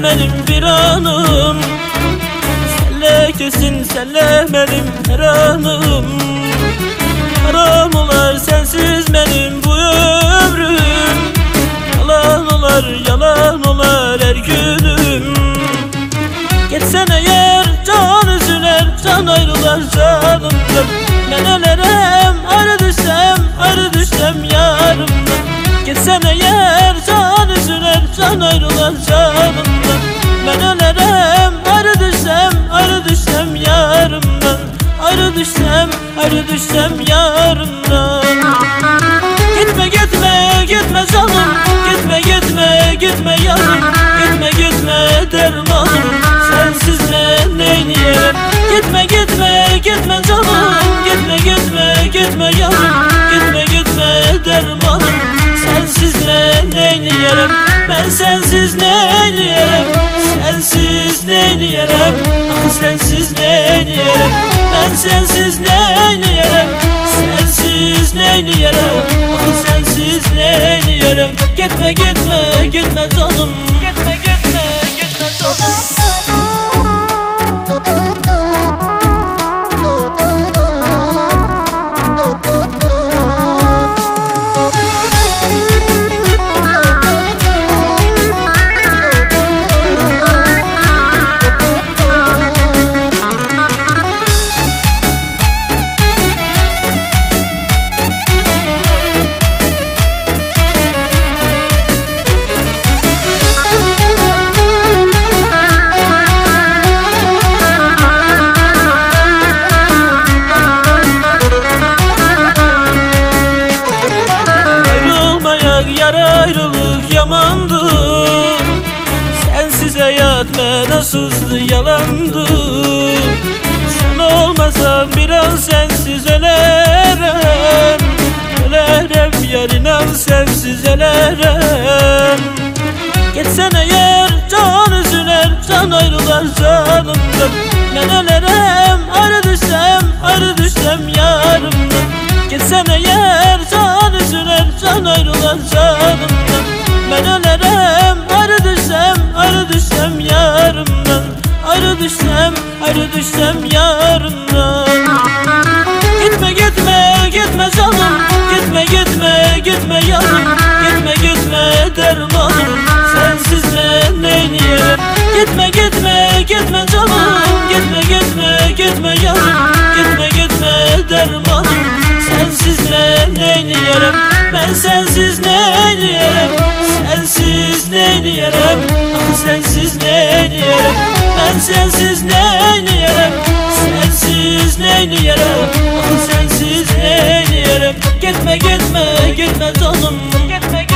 benim bir anım. Sellekesin sellemedim her anım. Haram olar sensiz benim bu ömrüm. Yalan olar her günüm. Geçsene yer can üzüler, can ayrılar canımdan. Ben ölerem ayrı düşsem yarımdan. Geçsene yer can üzüler, can ayrılar canımdan. Ben ölerem ayrı düşsem yarımdan. Ayrı düşsem yarımdan. Gitme canım, gitme yarım. Gitme dermanım, sensiz ben neyleyem. Gitme canım, gitme yarım. Gitme dermanım, sensiz ben neyleyem. Ben sensiz neyleyem, sensiz neyleyem. Ah sensiz neyleyem, ben sensiz neyleyem. Sensiz neyleyem, ah sensiz neyleyem. Gitme canım, gitme canım. Ayrılık yamandı, sensiz hayat menasızdı, yalandı. Sen olmasan bir an sensiz ölerem. Ölerem yar inan sensiz ölerem. Geçsene yer can üzüler, can ayrılar canımdan. Ben ölerem ayrı düşsem yarımdan. Geçsene yer can üzüler, can ayrılar canımdan. Ben ölerem ayrı düşsem yarımdan. Ayrı düşsem yarımdan. Gitme canım, gitme yarım. Gitme dermanım, sensiz ben neyleyem. Gitme canım, gitme yarım. Gitme dermanım, sensiz ben neyleyem. Ben sensiz neyleyem, sensiz neyleyem. Ah sensiz neyleyem, ben sensiz neyleyem. Sensiz neyleyem, ah sensiz neyleyem. Gitme canım, gitme